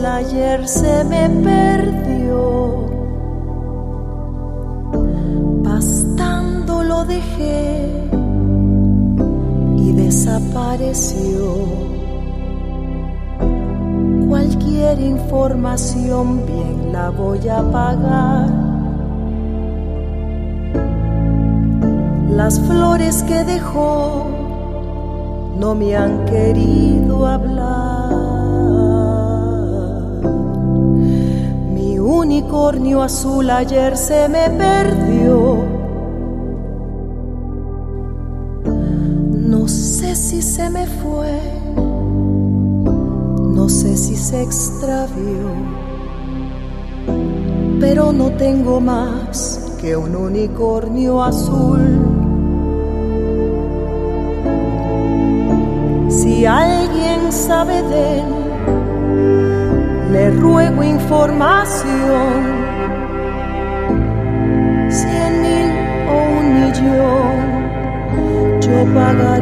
azul ayer se me perdió. Pastando lo dejé y desapareció. Cualquier información bien la voy a pagar. Las flores que dejó no me han querido hablar. Mi unicornio azul ayer se me perdió. No sé si se me fue, no sé si se extravió, pero no tengo más que un unicornio azul. Si alguien sabe de él, le ruego información. 100,000 o 1,000,000, yo pagaré